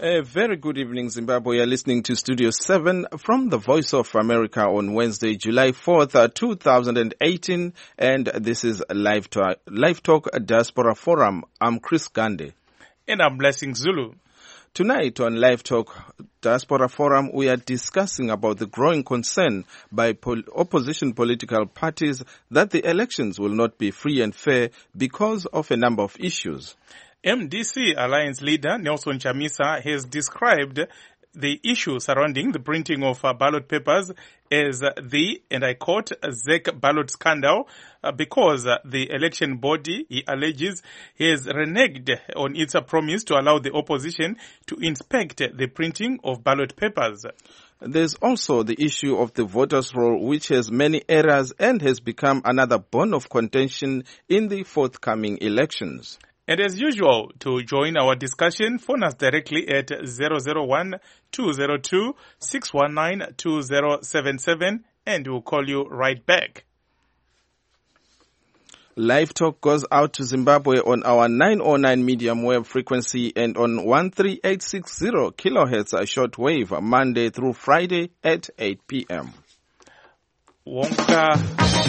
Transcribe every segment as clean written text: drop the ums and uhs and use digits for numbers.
A very good evening, Zimbabwe. You're listening to Studio 7 from the Voice of America on Wednesday, July 4th, 2018. And this is Live Talk Diaspora Forum. I'm Chris Gande. And I'm Blessing Zulu. Tonight on Live Talk Diaspora Forum, we are discussing about the growing concern by opposition political parties that the elections will not be free and fair because of a number of issues. MDC Alliance leader Nelson Chamisa has described the issue surrounding the printing of ballot papers as the, and I quote, ZEC ballot scandal because the election body, he alleges, has reneged on its promise to allow the opposition to inspect the printing of ballot papers. There's also the issue of the voters' roll, which has many errors and has become another bone of contention in the forthcoming elections. And as usual, to join our discussion, phone us directly at 001-202-619-2077 and we'll call you right back. Live Talk goes out to Zimbabwe on our 909 medium wave frequency and on 13860 kilohertz shortwave Monday through Friday at 8 p.m. Wonka.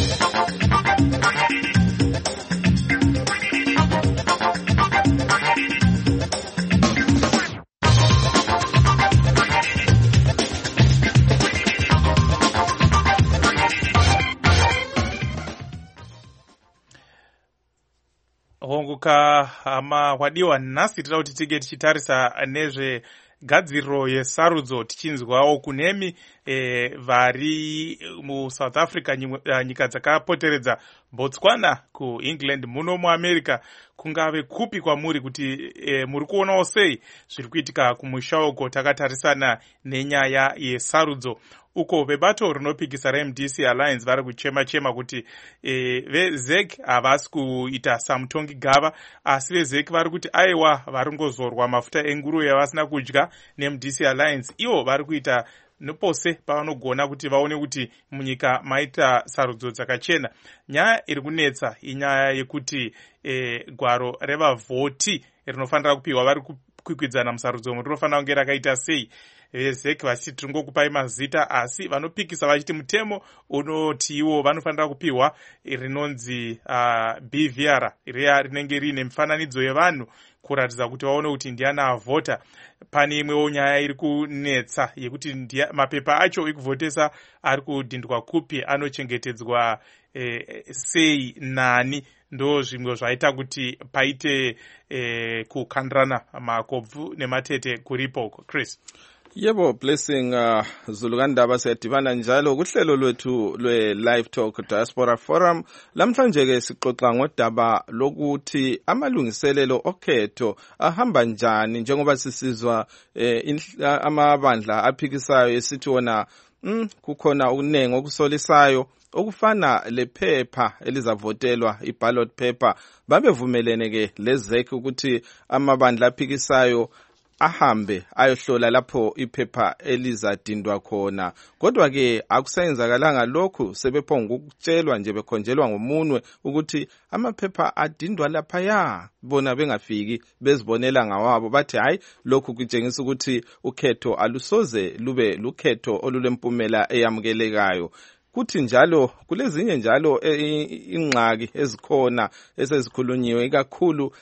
Honguka wadiwa nhasi tira kuti tige tichitarisa nezvegadziriro yesarudzo tichinzwawo kunemi vari muSouth Africa, nyika dzakapoteredza Botswana, kuEngland, muno muAmerica, kungave kupi kwamuri kuti muri kuonawo sei zviri kuitika kumusha uko takatarisana nenyaya yesarudzo. Uko vebato rinopikisa reMDC Alliance vari kuchema kuti veZEC havasi kuita samutongi gava, asi veZEC vari kuti aiwa vari ngozorwa mafuta enguruve yavasina kudya neMDC Alliance. Ivo vari kuita nepose pavanogona kuti vaone kuti munyika maita sarudzo dzakachena. Nyaya iri kunetsa inyaya yekuti gwaro revavhoti rinofanira kupiwa vari kukwikwidzana musarudzo rinofanira kunge rakaita sei. VEZEC vachiti tiringokupai mazita, asi vanopikisa vachiti mutemo unoti iwo vanofanira kupiwa rinonzi BVR, riya rinenge riine mifananidzo yevanhu kuratidza kuti vaone kuti ndiana avhota. Pane imwewo nyaya iri kunetsa yekuti mapepa acho ekuvhotesa ari kudhindwa kupi, anochengetedzwa sei nani. Ndo zvimwe zvaita kuti paite kukandirana makobvu nematete kuripo. Chris. Yebo, Blessing Zulukandaba, siyadibana njalo kuhlelo lwethu lwe-Live Talk Diaspora Forum. Lamhlanje-ke sixoxa ngodaba lokuthi amalungiselelo okhetho ahamba njani njengoba sisizwa amabandla aphikisayo esithi wona kukhona ukunengi okusolisayo okufana lephepha elizavotelwa i-ballot paper. Babevumelene-ke leZEC ukuthi amabandla aphikisayo ahambe ayohlola lapho iphepha elizadindwa khona. Kodwa ke akusayenzakalanga lokhu, sebephonga ukutshelwa nje bekhonjelwa ngomunwe ukuthi amaphepha adindwa lapha ya, bona bengafiki bezibonela ngawabo. Bathi hayi, lokhu kutshengisa ukuthi ukhetho alusoze lube lukhetho olulempumela eyamukelekayo. Kuthi njalo kulezinye njalo ingxaki ezikhona esezikhulunyiwe ikakhulu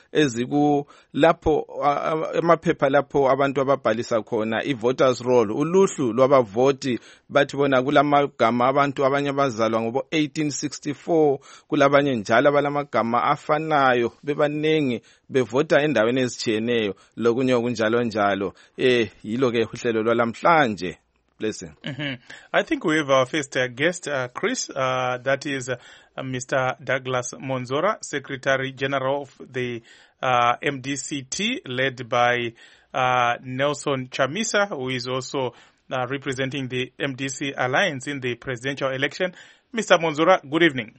lapho amaphepha lapho abantu ababhalisa khona i-voters roll, uluhlu lwabavoti. Bathi bona kulamagama abantu abanye abazalwa ngobo 1864, kulabanye njalo abalamagama afanayo bebanengi bevota endaweni ezitshiyeneyo lokunye okunjalo njalo. Yilo ke uhlelo lwalamhlanje. I think we have our first guest, Chris, that is Mr. Douglas Monzora, Secretary General of the MDCT, led by Nelson Chamisa, who is also representing the MDC Alliance in the presidential election. Mr. Monzora, good evening.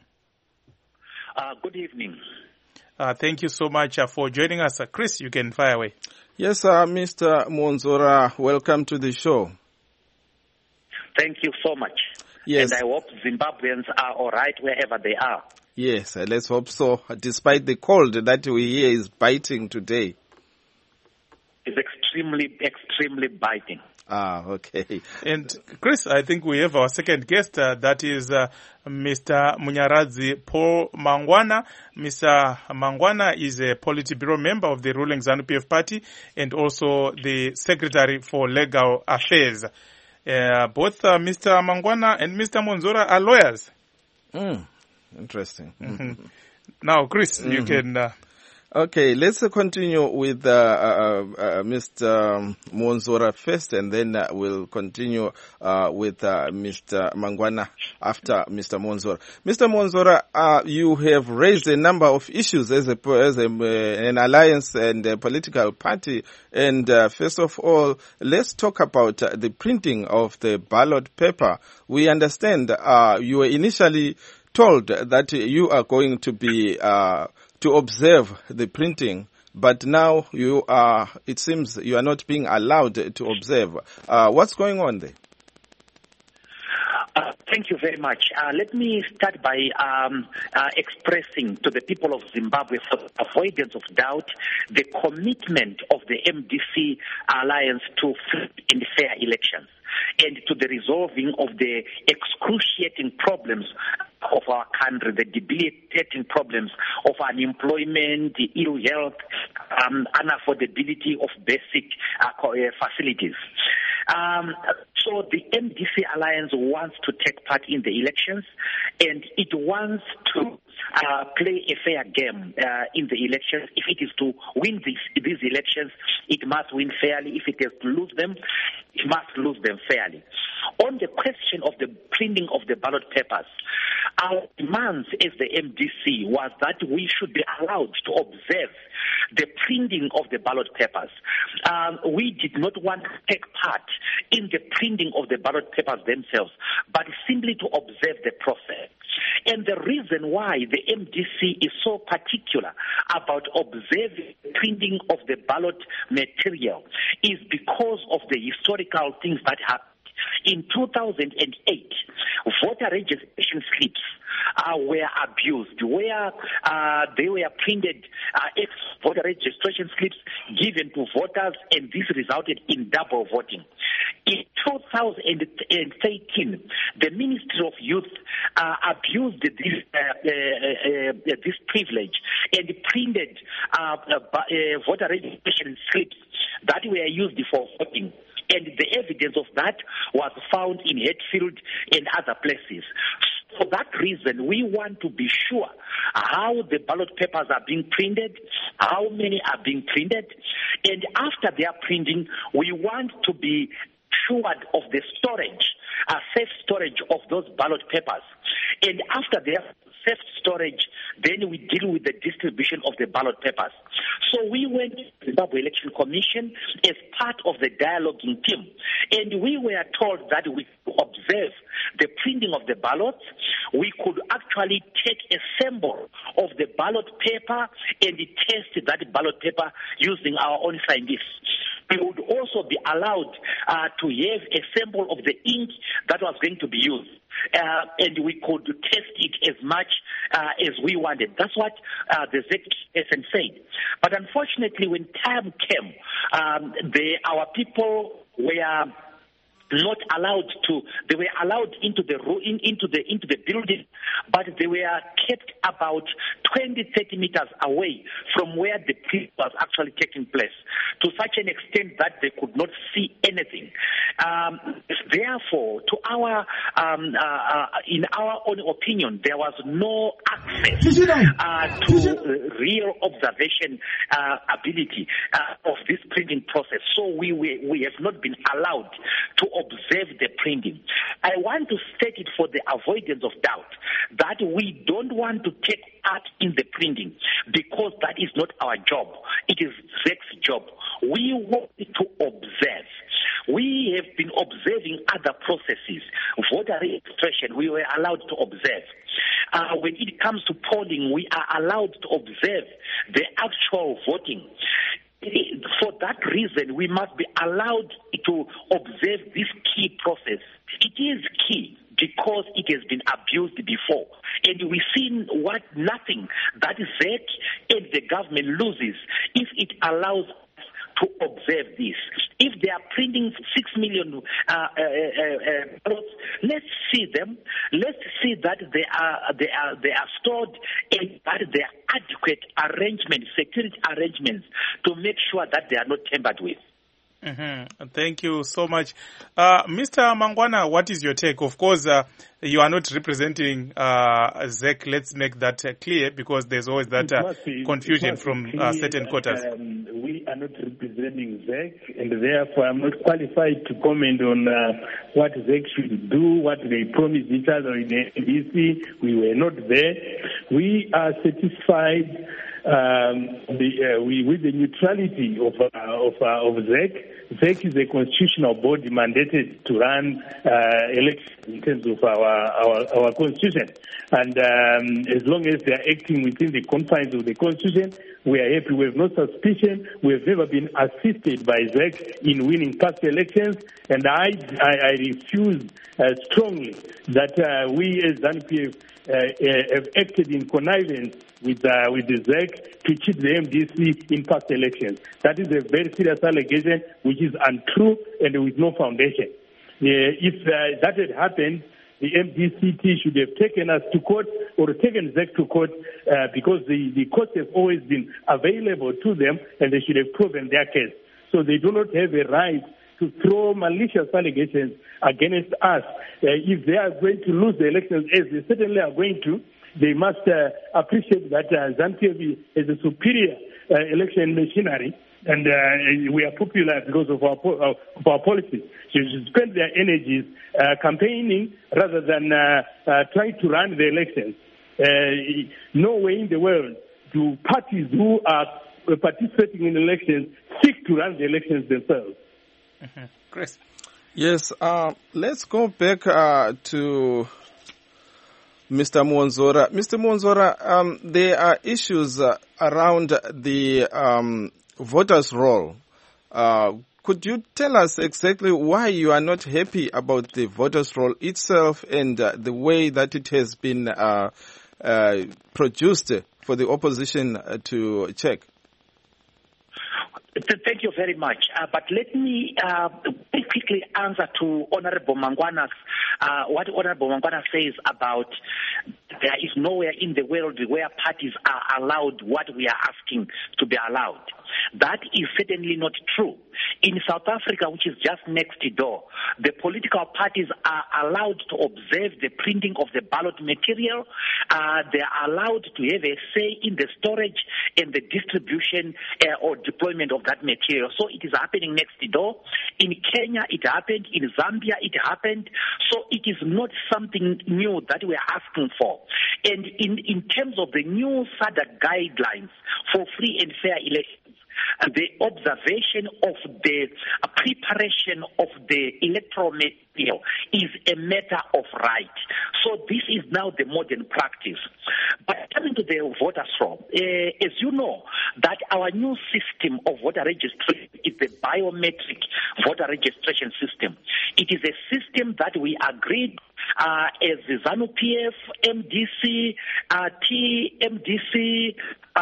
Good evening. Thank you so much for joining us. Chris, you can fire away. Yes, Mr. Monzora, welcome to the show. Thank you so much. Yes. And I hope Zimbabweans are all right wherever they are. Yes, let's hope so, despite the cold that we hear is biting today. It's extremely biting. Ah, okay. And Chris, I think we have our second guest, that is Mr. Munyaradzi Paul Mangwana. Mr. Mangwana is a Politburo member of the ruling ZANU-PF party and also the Secretary for Legal Affairs. Both Mr. Mangwana and Mr. Monzora are lawyers. Interesting. Mm-hmm. Now, Chris, you can... Okay, let's continue with Mr. Monzora first, and then we'll continue with Mr. Mangwana after Mr. Monzora. Mr. Monzora, you have raised a number of issues as an alliance and a political party. And first of all, let's talk about the printing of the ballot paper. We understand you were initially told that you are going to be to observe the printing, but now it seems you are not being allowed to observe. What's going on there? Thank you very much. Let me start by expressing to the people of Zimbabwe, for avoidance of doubt, the commitment of the MDC alliance to free and fair elections and to the resolving of the excruciating problems of our country, the debilitating problems of unemployment, ill health, unaffordability of basic facilities. So the MDC Alliance wants to take part in the elections, and it wants to play a fair game in the elections. If it is to win these elections, it must win fairly. If it has to lose them, it must lose them fairly. On the question of the printing of the ballot papers, our demands as the MDC was that we should be allowed to observe the printing of the ballot papers. We did not want to take part in the printing of the ballot papers themselves, but simply to observe the process. And the reason why the MDC is so particular about observing the printing of the ballot material is because of the historical things that happened. In 2008, voter registration slips were abused, where they were printed voter registration slips given to voters, and this resulted in double voting. In 2013, the Ministry of Youth abused this privilege and printed voter registration slips that were used for voting. And the evidence of that was found in Hatfield and other places. For that reason, we want to be sure how the ballot papers are being printed, how many are being printed, and after their printing, we want to be assured of the storage, safe storage of those ballot papers. And after their safe storage, then we deal with the distribution of the ballot papers. So we went to the Zimbabwe Election Commission as part of the dialoguing team, and we were told that we could observe the printing of the ballots. We could actually take a sample of the ballot paper and test that ballot paper using our own scientists. We would also be allowed to have a sample of the ink that was going to be used. And we could test it as much as we wanted. That's what the ZSN said. But unfortunately, when time came, our people were not allowed to. They were allowed into the building, but they were kept about 20-30 meters away from where the print was actually taking place, to such an extent that they could not see anything. Therefore, in our own opinion, there was no access to real observation ability of this printing process. So we have not been allowed to observe the printing. I want to state it for the avoidance of doubt that we don't want to take part in the printing because that is not our job. It is ZEC's job. We want to observe. We have been observing other processes. Voter registration, we were allowed to observe. When it comes to polling, we are allowed to observe the actual voting. For that reason, we must be allowed to observe this key process. It is key because it has been abused before. And we've seen nothing that ZEC and the government loses if it allows us to observe this. If they are printing 6 million ballots, let's see them. Let's see that they are stored and that there are adequate arrangements, security arrangements, to make sure that they are not tampered with. Mm-hmm. Thank you so much. Mr. Mangwana, what is your take? Of course, you are not representing ZEC. Let's make that clear, because there's always that confusion from certain quarters. We are not representing ZEC, and therefore I'm not qualified to comment on what ZEC should do, what they promised each other in the NDC. We were not there. We are satisfied with the neutrality of ZEC. ZEC is a constitutional body mandated to run elections in terms of our constitution. And as long as they are acting within the confines of the constitution, we are happy. We have no suspicion. We have never been assisted by ZEC in winning past elections. And I refuse strongly that we as ZANU-PF have acted in connivance with the ZEC to cheat the MDC in past elections. That is a very serious allegation which is untrue and with no foundation. If that had happened, the MDCT should have taken us to court or taken ZEC to court because the courts have always been available to them and they should have proven their case. So they do not have a right to throw malicious allegations against us. If they are going to lose the elections, as they certainly are going to, they must appreciate that ZANU-PF is a superior election machinery, and we are popular because of our policies. So they should spend their energies campaigning rather than trying to run the elections. No way in the world do parties who are participating in elections seek to run the elections themselves. Mm-hmm. Chris? Yes, let's go back to Mr. Muonzora. Mr. Muonzora, there are issues around the voters' roll. Could you tell us exactly why you are not happy about the voters' roll itself and the way that it has been produced for the opposition to check? Thank you very much. But let me very quickly answer to Honorable Mangwana's what Honorable Mangwana says about there is nowhere in the world where parties are allowed what we are asking to be allowed. That is certainly not true. In South Africa, which is just next door, the political parties are allowed to observe the printing of the ballot material. They are allowed to have a say in the storage and the distribution or deployment of that material. So it is happening next door. In Kenya, it happened. In Zambia, it happened. So it is not something new that we are asking for. And in terms of the new SADC guidelines for free and fair elections, the observation of the preparation of the electoral material is a matter of right. So this is now the modern practice. But coming to the voters' roll, as you know, that our new system of voter registration is the biometric voter registration system. It is a system that we agreed as the ZANU-PF, MDC, TMDC,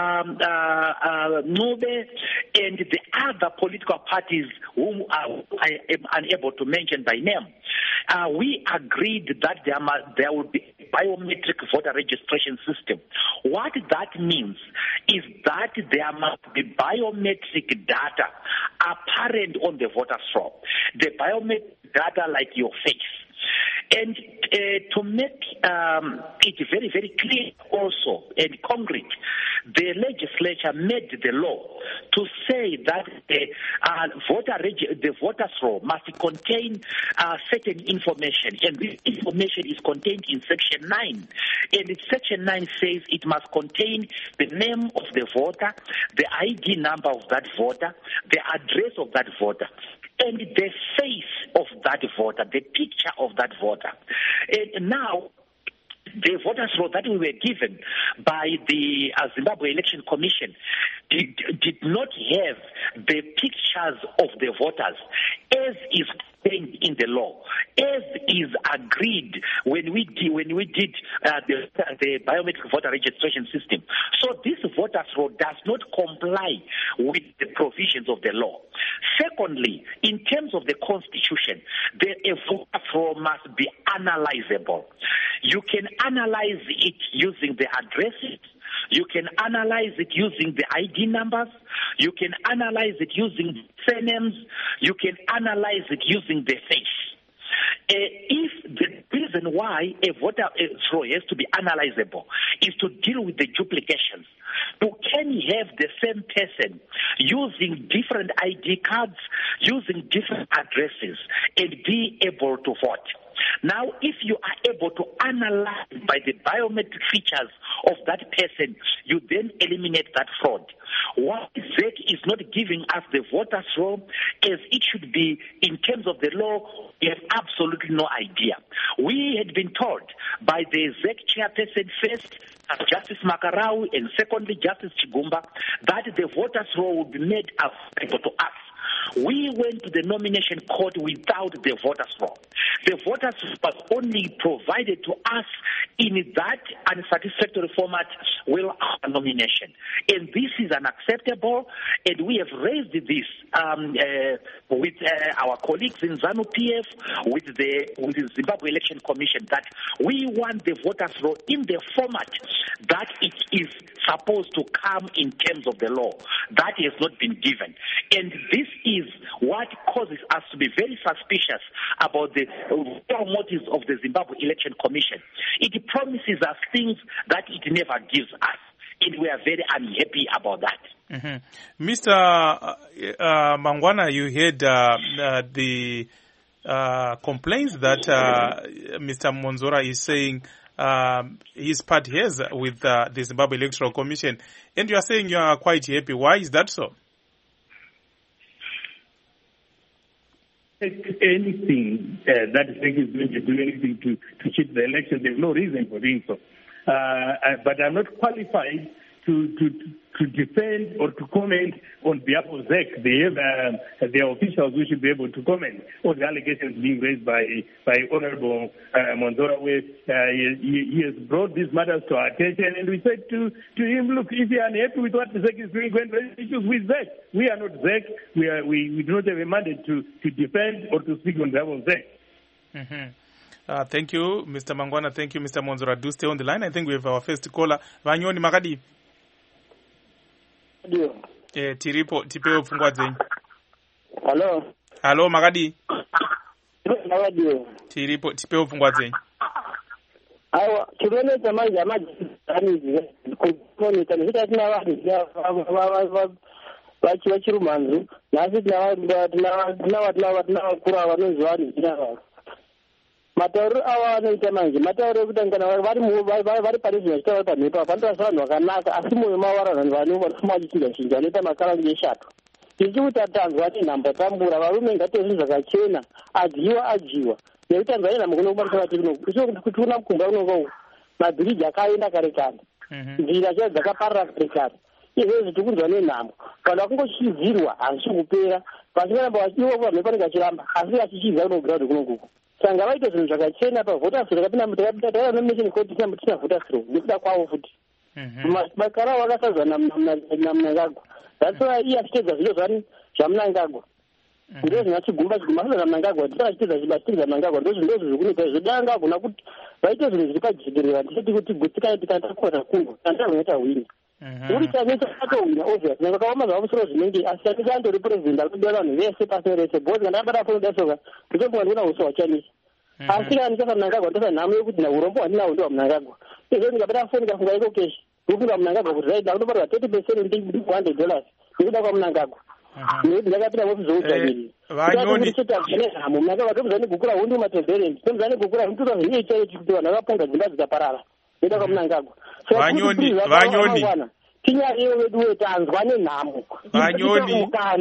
NOBE, and the other political parties whom I am unable to mention by name. We agreed that there will be a biometric voter registration system. What that means is that there must be biometric data apparent on the voter's roll. The biometric data like your face. And to make it very, very clear also and concrete, the legislature made the law to say that the voters' roll must contain certain information, and this information is contained in Section 9. And Section 9 says it must contain the name of the voter, the ID number of that voter, the address of that voter, and the face of that voter, the picture of that voter. And now, the voters' roll that we were given by the Zimbabwe Election Commission did not have the pictures of the voters as is contained in the law, as is agreed when we did the biometric voter registration system. So this voters' roll does not comply with the provisions of the law. Secondly, in terms of the Constitution, the voters' roll must be analyzable. You can analyze it using the addresses. You can analyze it using the ID numbers. You can analyze it using surnames. You can analyze it using the face. If the reason why a voter roll has to be analyzable is to deal with the duplications, you can have the same person using different ID cards, using different addresses, and be able to vote. Now, if you are able to analyze by the biometric features of that person, you then eliminate that fraud. What ZEC is not giving us the voters' roll as it should be in terms of the law, we have absolutely no idea. We had been told by the ZEC chairperson first, Justice Makarau, and secondly, Justice Chigumba, that the voters' roll would be made available to us. We went to the nomination court without the voters' roll. The voters was only provided to us in that unsatisfactory format will our nomination. And this is unacceptable, and we have raised this with our colleagues in ZANU-PF, with the Zimbabwe Election Commission, that we want the voters' roll in the format that it is supposed to come in terms of the law. That has not been given. And this is what causes us to be very suspicious about the motives of the Zimbabwe Election Commission. It promises us things that it never gives us, and we are very unhappy about that. Mm-hmm. Mr. Mangwana, you heard the complaints that Mr. Monzora is saying his party has with the Zimbabwe Electoral Commission, and you are saying you are quite happy. Why is that so? Anything that ZEC is going to do anything to cheat the election, there's no reason for doing so. But I'm not qualified to defend or to comment on behalf of ZEC. They have their officials who should be able to comment on the allegations being raised by Honorable Monzora. He has brought these matters to our attention, and we said to him, look, if you are unhappy with what ZEC is doing, go and raise issues with ZEC. We are not ZEC. We do not have a mandate to defend or to speak on behalf of ZEC. Mm-hmm. Thank you, Mr. Mangwana. Thank you, Mr. Monzora. Do stay on the line. I think we have our first caller. Vanyoni Makadi. Tiripo tipeo pfungwa dzenyu. Hello Makadi. Tiripo tipeo pfungwa dzenyu. Awa chirwere chamanje amajani kumonita nzita tina vanhu vachirumanzu nasi tina vakura vanonzi vanhu tina matauro ava anoita manje matauro ekuti kana vari parizvina chitaura pamhepo panotorasa vanhu vakanaka asi mumwe mavara vanhu vanofuma vachichinja anoita makarangu eshato tichikuti tanzwa nenhamba tambura varume ngatiwe zvinhu zvakachena ajiwa nekuti tanzwa nenhamba kunokumarisa vatiri kuti una mukumba unonga mabhiriji akaenda kare kare nzira chadzo dzakaparira kare kare izvezvi tiri kunzwa nenhamba vanhu vakungochidzirwa hazvisi kupera vasingaramba vachiiwa pamhepo anenge achiramba asi vachichidza kunogiraundi kunokuku sanga vaita zvinhu zvakachena pavoters takapinda nomination court tina voters roll nekuda kwavo futi makara vakasazwa naMnangagwa that's why iye achitedza zviro zvaMnangagwa ndo zvinachigumba asazva naMnangagwa tisachitedza Mnangagwa ndo zvikunoita zvodanga gona kuti vaite zvinhu zviri pajekerera ndisati kuti gutikana tikatakwata kungo tandazvinoita wini uri chanisa atowina obvious nangakaoma zvamusoro zvinenge asi chanisa andori president akudira vanhu vese pasi rese bhozi kana abada fonodasoka ndichobonga ndikuona uso hwachanisa asi kana ndichasa Mnangagwa ndosa nhamo yekuti urombo hwandinawo ndo hwaMnangagwa izvo ndikabada foni kafunga iko keshi ndofunga Mnangagwa kuti right ndakunoparwa $30 $100 nekuda kwaMnangagwa nekuti ndakapinda muofisi weudzvanyiriri vanhu Mnangagwa tomuzani gukura hundi matebherend tomuzani gukura hundi 2008 kuti vanhu vakaponga dzimba dzikaparara nekuda kwaMnangagwa Vanyoni tinyariyo vedu wetanzwa nenhamo mukana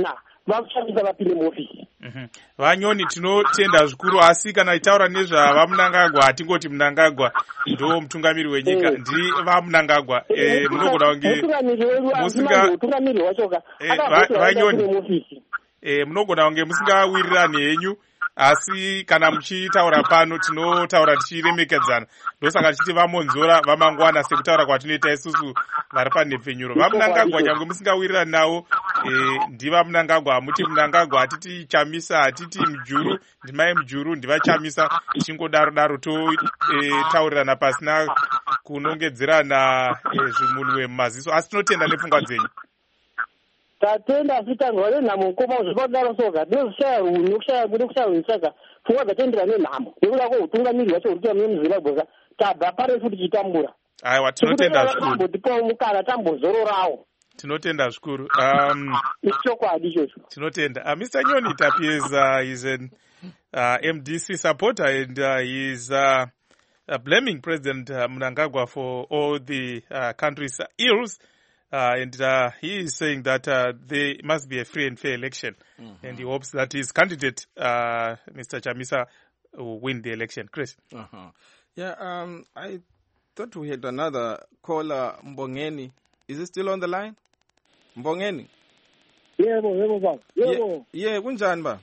vakushandisa vapinde muofisi. Vanyoni tinotenda zvikuru, asi kana itaura nezvava Mnangagwa hatingoti Mnangagwa ndo mutungamiri wenyika, ndi vaMnangagwa munogona kunge mutungamiri wachoka vanyoni munogona kunge musingawirirani henyu, asi kana muchitaura pano tinotaura tichiremekedzana. Ndosaka tichiti vamonzora vamangwana sekutaura kwatinoita isusu vari panhepfenyuro. VaMnangagwa nyangwe musingawirirani navo, ndivaMnangagwa. Hamuti Mnangagwa, hatiti Chamisa, hatiti Mjuru, ndimai Mjuru, ndivachamisa. Tichingodaro daro totaurirana pasina kunongedzerana zvimunwe mumaziso, asi tinotenda nepfungwa dzenyu. tatenda asitanzwa nenhamo mukoma zvakadaro soga ndozvishaya unhu nekushaya unisaka pfungwa dzatendera nenhamo nekuda kweutungamiri hwacho huri kuita muzimbabwe ka tabva pare futi chitambura. Aiwa, tinotenda zvikuru. Tambotipawo mukana tambozororawo. Tinotenda zvikuru. Ichokwadi ichocho. Tinotenda. Mr. Nyoni Tapies is an MDC supporter, and he is blaming President Mnangagwa for all the country's ills. And he is saying that there must be a free and fair election. And he hopes that his candidate, Mr. Chamisa, will win the election. Chris? Yeah, I thought we had another caller, Mbongeni. Is he still on the line? Mbongeni? Yebo baba. Yebo. Yeah, kunjani ba?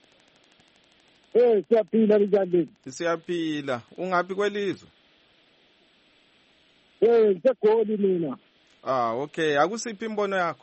Siyaphila njani? Siyaphila. Ungaphi kwelizwe? NgiseGoli mina. Okay. Akusiphi imbono yakho?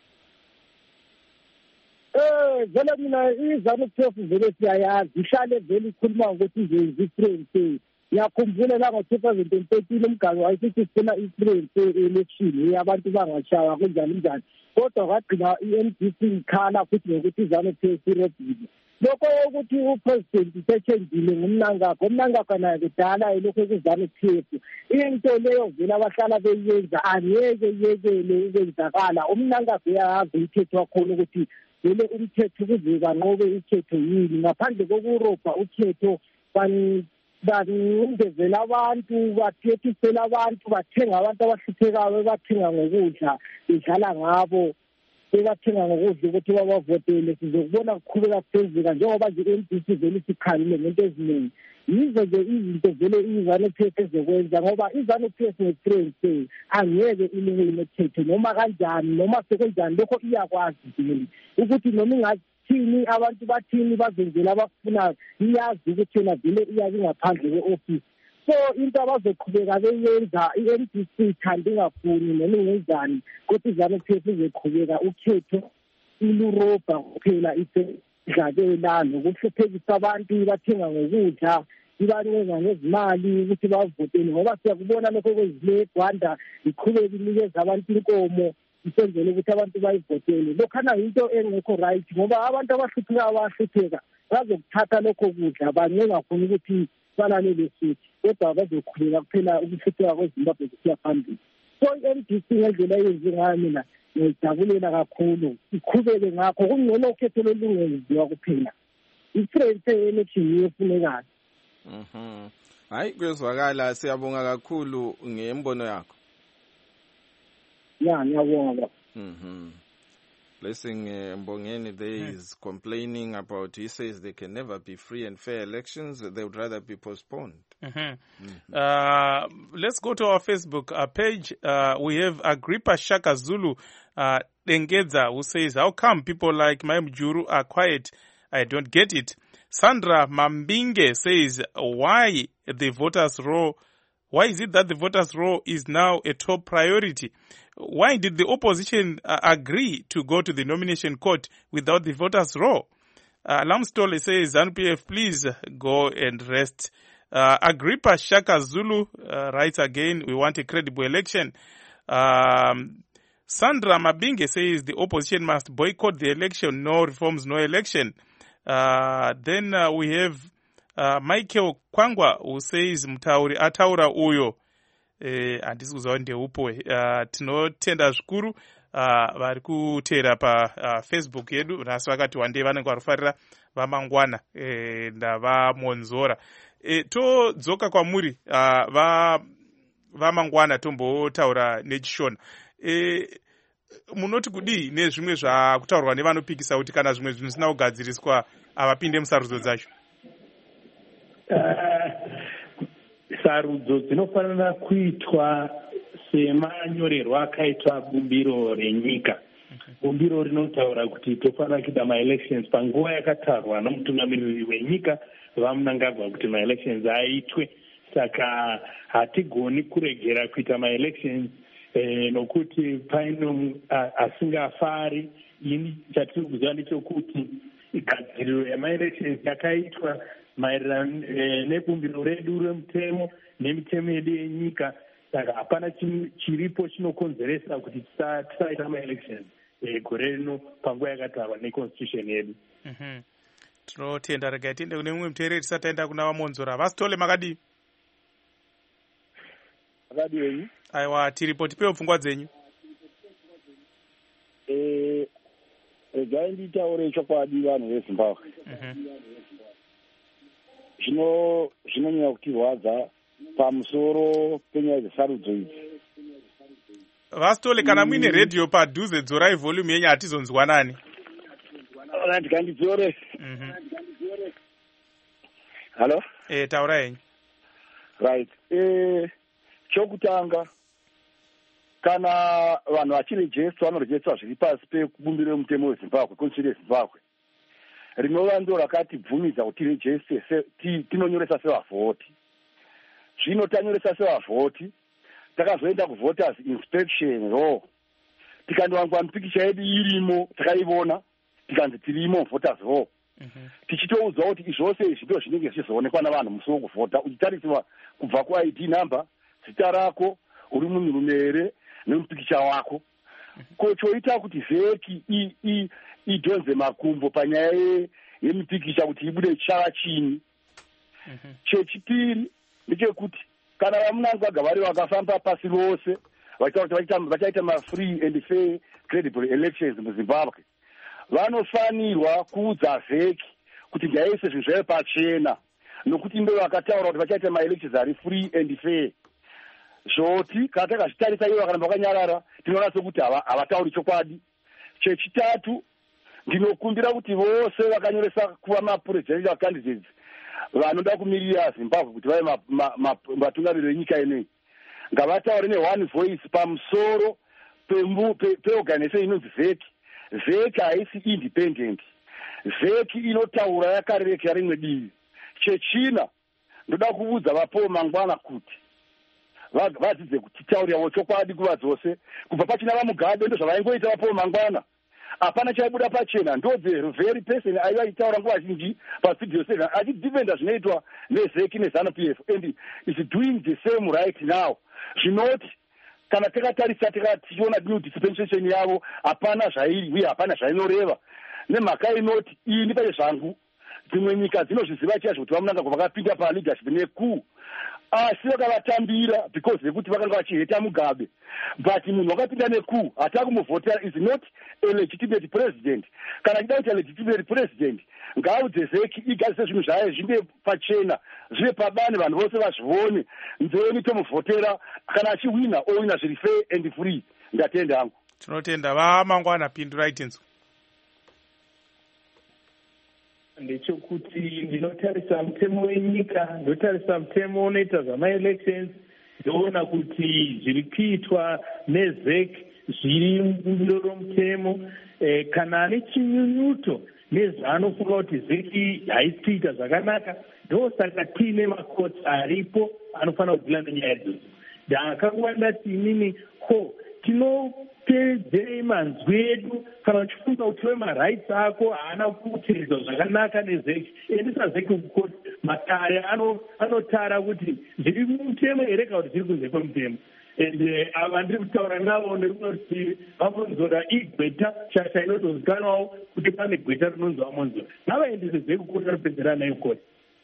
Vele mina iZANU-PF vele siyayazi, ihlale vele ikhuluma ukuthi izenza i-free. Ngiyakhumbula la ngo-2013 umgalo wayesithi sifuna i-free election abantu bangashawa kunjani. Kodwa kwagcina i-MDC ikhala futhi ngokuthi iZANU-PF irobile. Lokho ukuthi upresident isechenjile ngumnangagwa naye kudala lokho kuzANU-PF. Into leyo vele abahlala beyenza angeke yekele ukwenzakala. Umnangagwa uyazi umthetho wakhona ukuthi vele umthetho ukuze banqobe ukhetho yini ngaphandle kokurobha ukhetho banindezela abantu bathethisela abantu bathenga abantu abahluphekayo bathenga ngokudla bedlala ngabo bebathenga ngokudla ukuthi babavotele sizokubona kuqhubeka kuphezeka njengoba nje MDC vele sikhalile ngento eziningi. Yizo nje izinto vele iZANU-PF ezokwenza ngoba iZANU-PF ne-free angeke ilungile imithetho noma kanjani noma sekunjani lokho iyakwazi vele ukuthi noma ingathini abantu bathini bazenzela abafunayo iyazi ukuthi yena vele iyabe ngaphandle kwe-office. So into abazoqhubeka beyenza i-MDC ithanda ingafuni noma ingenzani kodwa iZANU-PF izoqhubeka ukhetho ilurobha kuphela isedlakela nokuhluphekisa abantu bathenga ngokudla ibancenga ngezimali ukuthi bavotele ngoba siyakubona lokho kwezile eGwanda iqhubeka inikeza abantu inkomo isenzele ukuthi abantu bayivotele. Lokhana into engekho right ngoba abantu abahlupheka bazokuthatha lokho kudla bancenga khona ukuthi balalele futhi kodwa bazoqhubeka kuphela ukuhlupheka kweZimbabwe kusiya phambili. So i-MDC ngendlela eyenze ngayo mina ngijabulela kakhulu iqhubeke ngakho kungcono ukhetho lolungenziwa kuphela i-free election iyefunekayo. Hayi kuyezwakala, siyabonga kakhulu ngembono yakho. Yeah, ngiyabonga. Blessing Mbongeni there is complaining about, he says there can never be free and fair elections, they would rather be postponed. Let's go to our Facebook page. We have Agrippa Shaka Zulu Dengeza who says, how come people like Maim Juru are quiet? I don't get it. Sandra Mambinge says, why is it that the voters' roll is now a top priority? Why did the opposition agree to go to the nomination court without the voters' roll? Lamstole says, ZANU-PF, please go and rest. Agrippa Shaka Zulu writes again, we want a credible election. Sandra Mabinge says the opposition must boycott the election, no reforms, no election. Then we have Michael Kwangwa who says mtauri ataura uyo handisi kuziva ndeupo tinotenda zvikuru vari kuteera Facebook yedu nhasi vakati wandei vanenge varifarira vamangwana ndavamonzora. Todzoka kwamuri vamangwana tombotaura nechishona. munoti kudii nezvimwe zvakutaurwa nevanopikisa kuti kana zvimwe zvinhu zvisina kugadziriswa havapinde musarudzo dzacho? Sarudzo dzinofanira kuitwa semanyorerwa akaitwa bumbiro renyika. Bumbiro rinotaura kuti tofanira kuita maelections panguva yakatarwa nomutungamiriri wenyika vaMnangagwa kuti maelections aitwe. Saka hatigoni kuregera kuita maelections nokuti paino asingafari. Ini chatiri kuziva ndechekuti gadziriro yamaelections yakaitwa maererano nebumbiro redu remutemo nemitemo yedu yenyika. Saka hapana chiripo chinokonzeresa kuti tisaita maelections gore rino panguva yakatarwa neconstitution yedu. Tinotenda. Regai tiende kune mumwe muteereri tisati taenda kuna vaMonzora. Vasitole makadii? Makadii wenyu? Aiwa, tiripo, tipewo pfungwa dzenyu. Regai nditaure chokwadi vanhu veZimbabwe. Zvinonyanya kutirwadza pamusoro penyaya dzesarudzo idzi. Vasitole, kana muine redhiyo padhuze dzorai volume yenyu, hatizonzwanani. Ndikandidzore. Halo? Taura yenyu. Right. Chokutanga, kana vanhu vachirejestwa vanorejestwa zviri pasi pekubumbiro remutemo weZimbabwe, constitution yeZimbabwe, rinova ndo rakatibvumidza kuti tirejeste tinonyoresa sevavhoti. Zvino tanyoresa sevavhoti, takazoenda kuvoters inspection law, tikandowanikwa mipikicha yedu irimo, takaiona tikanzi tirimo voters law. Tichitoudzwa kuti izvose izvi ndo zvinenge zvichizoonekwa navanhu musi wokuvhota, uchitarisiwa kubva kuID number, zita rako, uri munhurume here nemupikicha wako. Ko choita kuti vheki idhonze makumbo panyaya yemipikicha kuti ibude chava chini. Chechipiri ndechekuti kana vaMnangagwa vari vakafamba pasi rose vachaita ma-free and fair credible elections muZimbabwe, vanofanirwa kuudza vheki kuti ngaise zvinhu zvaive pachena, nokuti ndo vakataura kuti vachaita ma-elections ari free and fair. Zvoti kana takazvitarisa ivo vakaramba vakanyarara, tinoona sokuti havatauri chokwadi. Chechitatu, ndinokumbira kuti vose vakanyoresa kuva ma-presidential candidates vanoda kumirira Zimbabwe kuti vave vatungamiriri venyika ineyi, ngavataure ne-one voice pamusoro peorganization inonzi vheki. Vheki haisi independent. Vheki inotaura yakarerekera rimwe divi. Chechina, ndoda kuudza vaPaul Mangwana kuti vadzidze kutitaurirawo chokwadi kuva dzose. Kubva pachina vaMugabe ndo zvavaingoita vaPaul Mangwana. Hapana chaibuda pachena. Ndo the very person aiva achitaura nguva zhinji pavideo 7 achidefenda zvinoitwa neVheki neZANU-PF, and is doing the same right now. Zvinoti kana takatarisa tichiona new dispensation yavo hapana zvairi uye hapana zvainoreva. Nemhaka inoti iyi ndipache zvangu, dzimwe nyika dzinozviziva chaizvo kuti vaMnangagwa vakapinda paleadership neku, asi vakavatambira because yekuti vakanga vachiheta Mugabe. But munhu wakapinda neku hatava kumovhotera is not a legitimate president. Kana achida kuita legitimate president, ngaaudze Vheki igadzise zvinhu zvayo zvive pachena, zvive pabani, vanhu vose vazvione, nzeni tomovhotera. Kana achihwina owina zviri fair and free. Ndatenda hangu. Tinotenda. vaMangwana, pindurai tinzwa. Ndechekuti ndinotarisa mutemo wenyika, ndotarisa mutemo unoita zvama-elections, ndoona kuti zviri kuitwa neVheki zviri mubumbiro romutemo. Kana ane chinyunyuto nezvaanofunga kuti Vheki haisi kuita zvakanaka, ndosaka tiine makoti aripo anofanira kudhila nenyaya idzodzo. Ndakangova ndati inini tinotedzerei manzwi edu kana uchifunga kuti tive marights ako haana kutedzwa zvakanaka neVheki. Endisa Vheki kukoti matare anotara kuti zviri mutemo here kana kuti zviri kunze kwemutemo. And ava ndiri kutaura navo nerumwe rutivi vaMonzora igweta shasha inotozikanwawo kuti pane gweta rinonzi vaMonzora. Ngavaendese Vheki kukoti anopedzera nayo koti.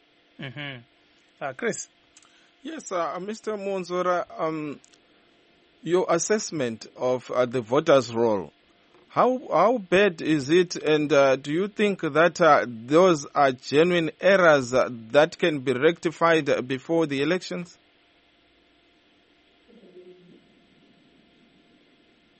Chris. Yes, Mr. Monzora, your assessment of the voters' roll, how bad is it, and do you think that those are genuine errors that can be rectified before the elections?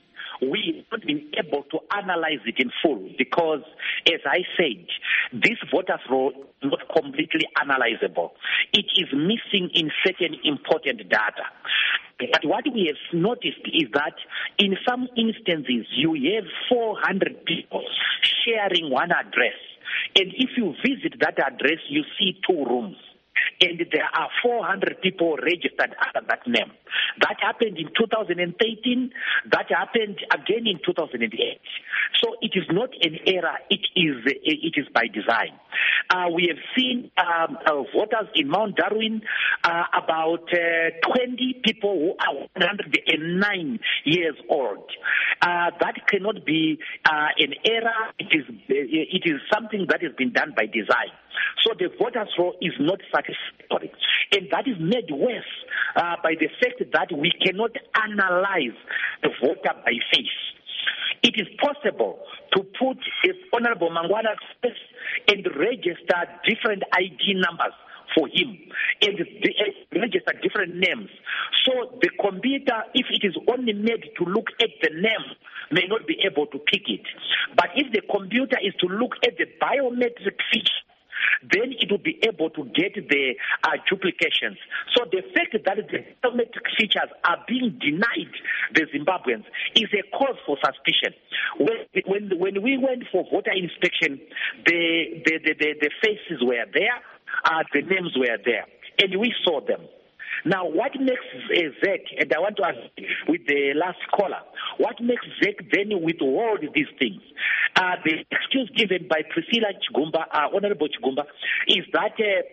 we have not been able to analyze it in full because, as I said, this voters roll is not completely analyzable. It is missing in certain important data. But what we have noticed is that in some instances, you have 400 people sharing one address. And if you visit that address, you see 2 rooms. And there are 400 people registered under that name. That happened in 2013. That happened again in 2008. So it is not an error. It is by design. We have seen voters in Mount Darwin, about 20 people who are 109 years old. That cannot be an error. It is something that has been done by design. So the voters' roll is not satisfactory. And that is made worse by the fact that we cannot analyze the voter by face. It is possible to put Honorable Mangwana's face and register different ID numbers for him and register different names. So the computer, if it is only made to look at the name, may not be able to pick it. But if the computer is to look at the biometric feature, then it will be able to get the duplications. So the fact that the biometric features are being denied the Zimbabweans is a cause for suspicion. When we went for voter inspection, the faces were there, the names were there, and we saw them. Now, what makes ZEC, and I want to ask with the last caller, what makes ZEC then withhold these things? The excuse given by Priscilla Chigumba, Honorable Chigumba, is that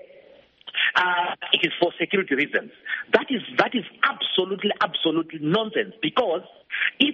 it is for security reasons. That is absolutely nonsense, because if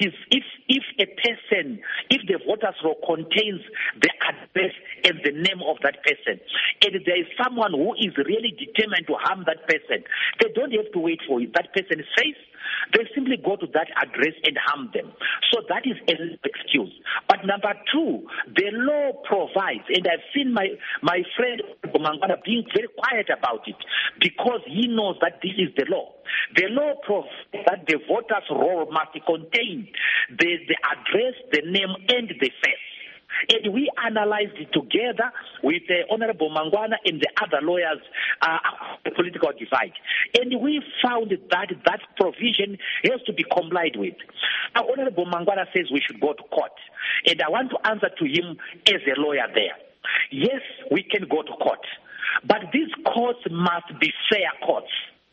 the voters roll contains the address and the name of that person, and there is someone who is really determined to harm that person, they don't have to wait for that person's face. They simply go to that address and harm them. So that is an excuse. But number 2, the law provides, and I've seen my friend Mangwana being very quiet about it, because he knows that this is the law. The law provides that the voters' roll must contain the address, the name, and the face. And we analyzed it together with Honorable Mangwana and the other lawyers, the political divide. And we found that provision has to be complied with. Now, Honorable Mangwana says we should go to court. And I want to answer to him as a lawyer there. Yes, we can go to court. But these courts must be fair courts.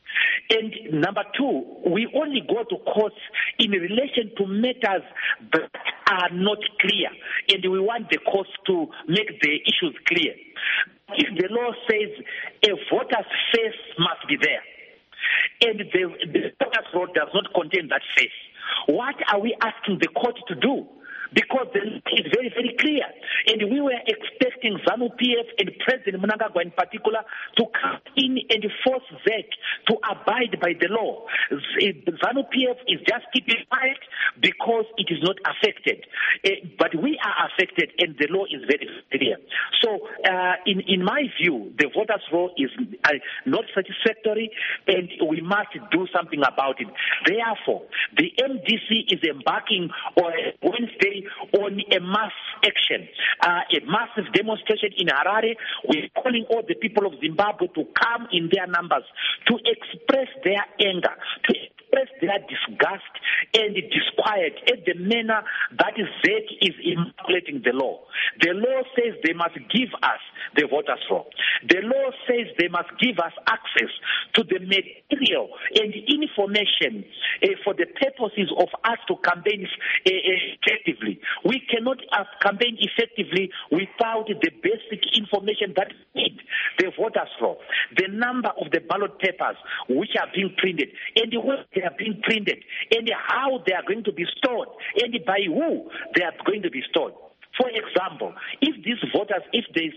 And number 2, we only go to courts in relation to matters that are not clear, and we want the courts to make the issues clear. If the law says a voter's face must be there, and the voter's roll does not contain that face, what are we asking the court to do? Because the law is very, very clear. And we were expecting ZANU-PF and President Mnangagwa in particular to come in and force ZEC to abide by the law. ZANU-PF is just keeping quiet because it is not affected. But we are affected, and the law is very clear. So in my view, the voters' roll is not satisfactory, and we must do something about it. Therefore, the MDC is embarking on Wednesday on a mass action, a massive demonstration in Harare. We're calling all the people of Zimbabwe to come in their numbers to express their anger, to express their disgust and disquiet at the manner that ZEC is manipulating the law. The law says they must give us the voters' roll. The law says they must give us access to the material and information for the purposes of us to campaign effectively. We cannot campaign effectively without the basic information that we need. The voters' roll, the number of the ballot papers which are being printed, and where they are being printed, and how they are going to be stored, and by who they are going to be stored. For example, if these voters, if there's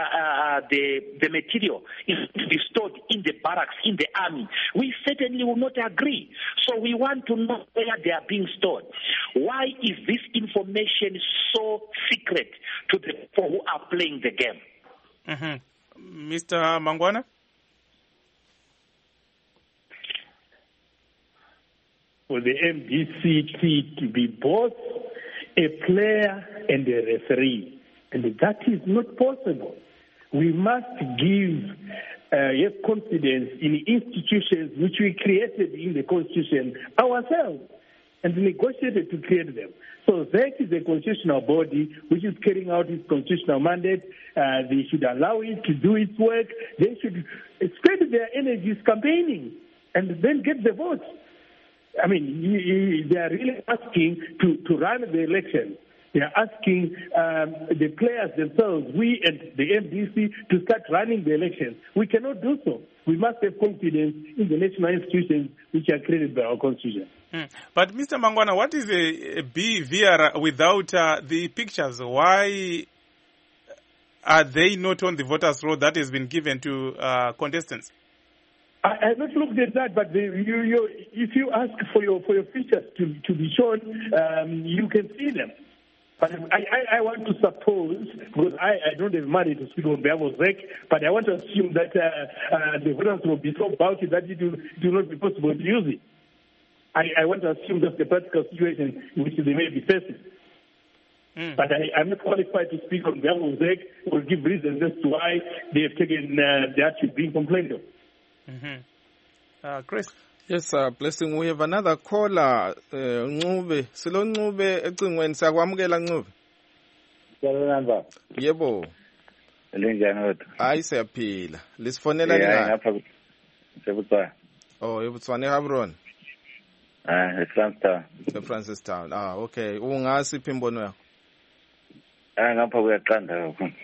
the material is to be stored in the barracks, in the army, we certainly will not agree. So we want to know where they are being stored. Why is this information so secret to the people who are playing the game? Mm-hmm. Mr. Mangwana? for the MDC to be both a player and a referee. And that is not possible. We must have confidence in institutions which we created in the Constitution ourselves and negotiated to create them. So that is a constitutional body which is carrying out its constitutional mandate. They should allow it to do its work. They should spend their energies campaigning and then get the votes. I mean, they are really asking to run the election. They are asking the players themselves, we and the MDC, to start running the elections. We cannot do so. We must have confidence in the national institutions which are created by our Constitution. But Mr. Mangwana, what is a BVR without the pictures? Why are they not on the voters' roll that has been given to contestants? I have not looked at that, but if you ask for your pictures to be shown, you can see them. But I want to suppose, because I don't have money to speak on behalf of ZEC, but I want to assume that the voters will be so bulky that it will not be possible to use it. I want to assume that's the practical situation in which they may be facing. But I'm not qualified to speak on behalf of ZEC or give reasons as to why they have taken the action being complained of. Chris? Yes, Blessing, we have another caller, Ncube. Silo Ncube, ecingweni siyakwamukela Ncube. Namba. Yebo. Linjani wethu? Hayi siyaphila. Lisifonela nina. Ngapha sebutswa. Oh, ebutswana eHabron. eFrancistown. eFrancistown. Okay. Ungasiphi imbono yakho? Ngapha kuyaqanda kakhulu.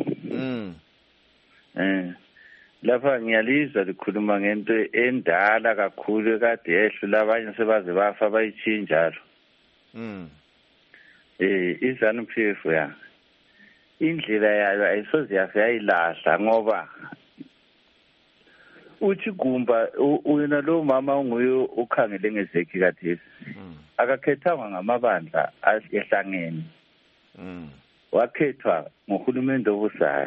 Lapha ngiyalizwa likhuluma ngento endala kakhulu ekade yehlula abanye sebaze bafa bayichinja njalo. iZANU-PF ya. Indlela yayo ayisoze yafayilahla ngoba uthi Gumba uyena lo mama unguye ukhangele ngezeki kathesi. Akakhethwa ngamabandla ehlangene. Wakhethwa ngohulumende obusayo.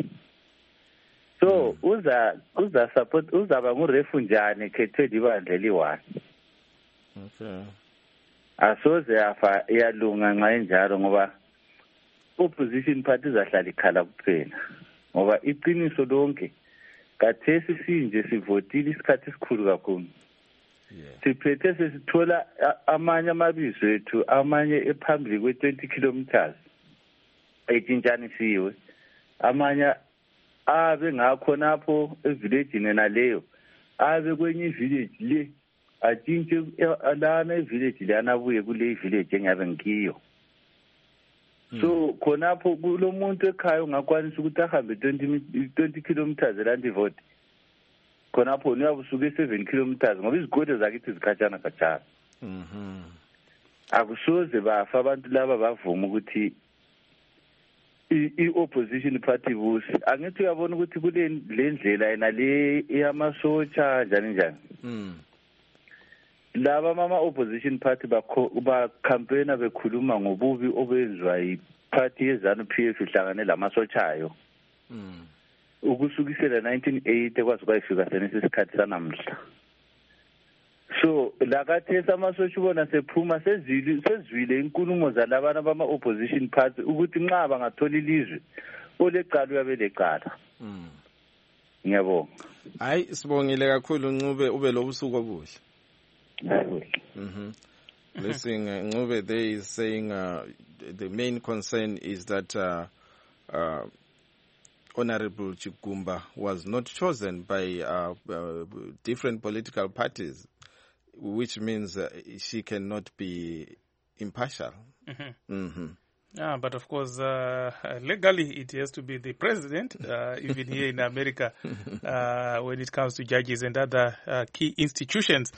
So uza support uzaba ngurefu njani ekhethwe libandla eliwani. Okay. Asoze yafa yalunga nxa enjalo ngoba opposition parties ahlala ikhala kuphela. Ngoba iqiniso lonke kathesi sinje sivotile isikhathi esikhulu kakhulu. Siphethe sesithola amanye amabizo ethu amanye ephambili kwe-20 kilometers etshintshaniwe. Amanye abe ngakhonapho evillage naleyo abe kwenye village le atshintshe lana evillage lana abuye kule village engabe ngiyo. So khonapho kulo muntu ekhaya ungakwanisa ukuthi ahambe 20 kilometers elandi vote. Khonapho uyabusuka 7 kilometers ngoba izigodi zakithi zikhatshana khatshana. Akusoze bafa abantu laba bavuma ukuthi i-opposition party busi. Angithi uyabona ukuthi kule ndlela yena le yamasotsha njani njani. Laba mama opposition party ba campaign bekhuluma ngobubi obenzwa iparty yeZANU-PF ihlangane lamasotshayo. Ukusukisela 1980 kwaze kwafika senesikhathi sanamhla. So lakathesa amasotsha ubona sephuma sezwile inkulumo zalabana bama opposition party ukuthi nxa bangathola ilizwe olecala uyabelecala. Ngiyabonga. Hayi sibongile kakhulu Ncube ube lobusuku obuhle. Blessing Ncube, they is saying the main concern is that Honorable Chigumba was not chosen by different political parties, which means she cannot be impartial. Yeah, but of course, legally it has to be the president, even here in America, when it comes to judges and other key institutions.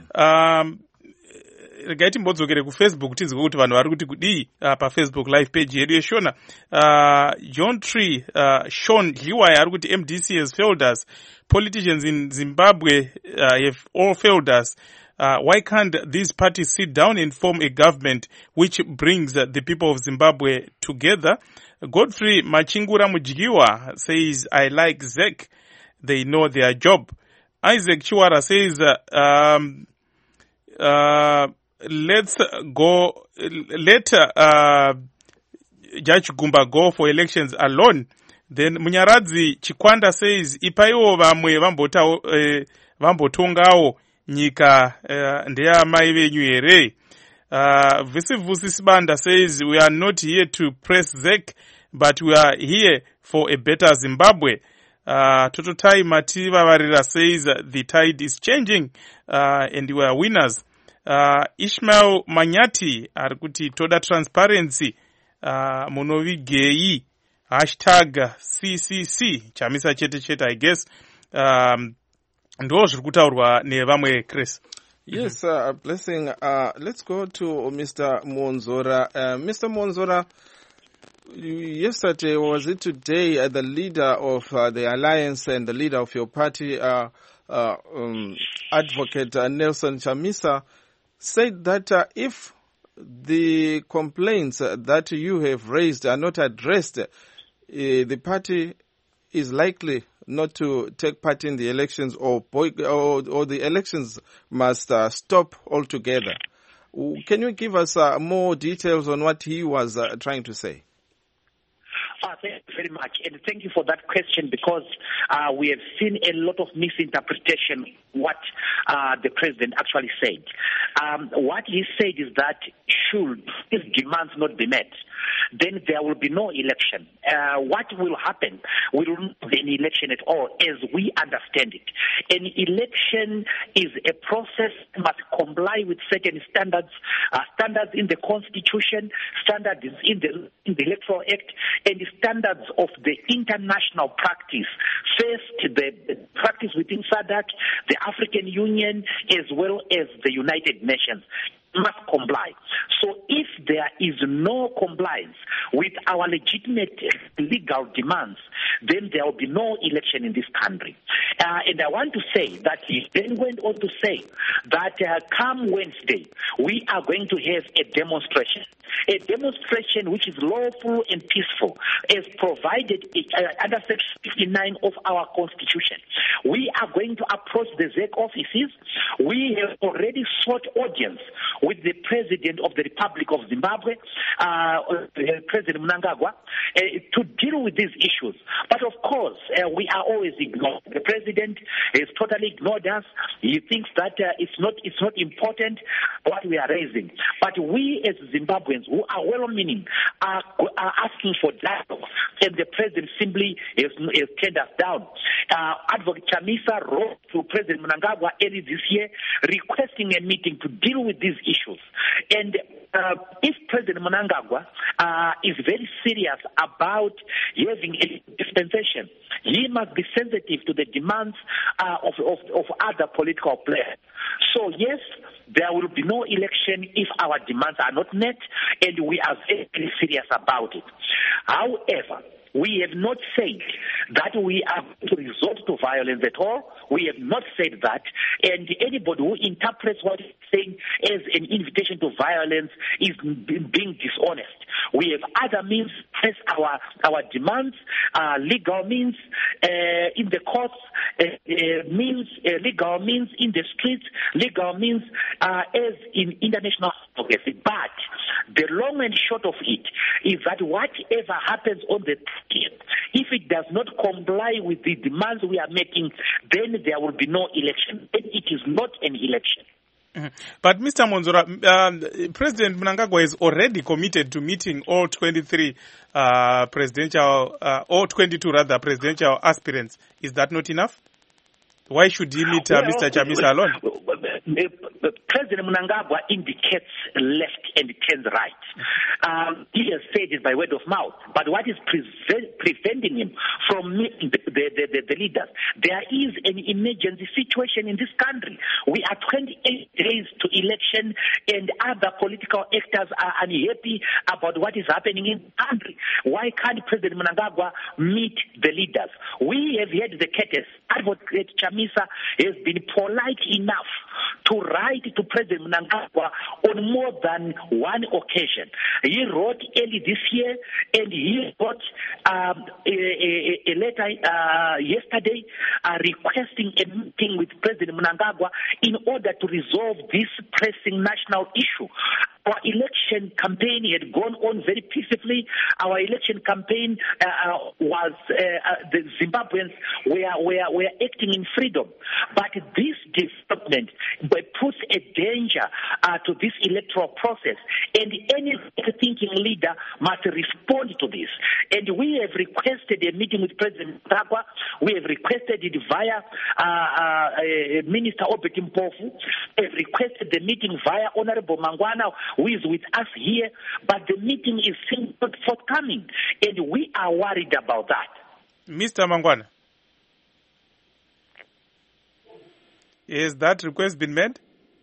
Regaiti mbodzokere ku Facebook tinzwe kuti vanhu vari kuti kudii pa Facebook live page yedu yeshona. John Tree Sean Liwaya ari kuti MDC has failed us. Politicians in Zimbabwe have all failed us. Why can't these parties sit down and form a government which brings the people of Zimbabwe together? Godfrey Machingura Mujigiwa says, I like ZEC. They know their job. Isaac Chiwara says, let's go. Let Judge Gumba go for elections alone. Then Munyaradzi Chikwanda says ipaiwo vamwe vambotongawo nyika ndeya mai venyu here. Visivusi Sibanda says we are not here to press ZEC, but we are here for a better Zimbabwe. Tototai Mativa Varira says the tide is changing and we are winners. Ishmael Manyati arikuti toda transparency munovi gei #CCC chamisa chete I guess ndo zviri kutaurwa nevamwe Chris. Yes, Blessing. Let's go to Mr. Monzora. Mr. Monzora, yesterday, or was it today, the leader of the alliance and the leader of your party, Advocate Nelson Chamisa, said that if the complaints that you have raised are not addressed, the party is likely not to take part in the elections, or the elections must stop altogether. Can you give us more details on what he was trying to say? Thank you very much, and thank you for that question, because we have seen a lot of misinterpretation what the president actually said. What he said is that should his demands not be met, then there will be no election. What will happen? We will not be an election at all, as we understand it. An election is a process that must comply with certain standards, standards in the Constitution, standards in the Electoral Act, and the standards of the international practice. First, the practice within SADC, the African Union, as well as the United Nations, must comply. So if there is no compliance with our legitimate legal demands, then there will be no election in this country. And I want to say that he then went on to say that come Wednesday, we are going to have a demonstration which is lawful and peaceful, as provided under Section 59 of our Constitution. We are going to approach the ZEC offices. We have already sought audience with the President of the Republic of Zimbabwe, President Mnangagwa, to deal with these issues. But of course, we are always ignored. The President has totally ignored us. He thinks that it's not important what we are raising. But we as Zimbabweans who are well-meaning are asking for dialogue, and the President simply has turned us down. Advocate Chamisa wrote to President Mnangagwa early this year requesting a meeting to deal with these issues. And if President Mnangagwa is very serious about having a dispensation, he must be sensitive to the demands of other political players. So yes, there will be no election if our demands are not met, and we are very serious about it. However, we have not said that we are going to resort to violence at all. We have not said that. And anybody who interprets what he's saying as an invitation to violence is being dishonest. We have other means to press our demands, legal means in the courts, legal means in the streets, legal means as in international advocacy. But the long and short of it is that whatever happens on the 30th, if it does not comply with the demands we are making, then there will be no election. And it is not an election. But Mr. Monzora, President Mnangagwa is already committed to meeting all 23 all 22 presidential aspirants. Is that not enough? Why should he meet Mr. Chamisa alone? President Mnangagwa indicates left and turns right. He has said it by word of mouth. But what is preventing him from meeting the leaders? There is an emergency situation in this country. We are 28 days to election, and other political actors are unhappy about what is happening in the country. Why can't President Mnangagwa meet the leaders? We have heard the cases. Advocate Chamisa has been polite enough to write to President Mnangagwa on more than one occasion. He wrote early this year, and he wrote a letter yesterday requesting a meeting with President Mnangagwa in order to resolve this pressing national issue. Our election campaign had gone on very peacefully. Our election campaign was the Zimbabweans were acting in freedom, but this development puts a danger to this electoral process, and any thinking leader must respond to this. And we have requested a meeting with President Mnangagwa. We have requested it via Minister Obed Mpofu. We have requested the meeting via Honorable Mangwana, who is with us here, but the meeting is still not forthcoming, and we are worried about that. Mr. Mangwana, has that request been made?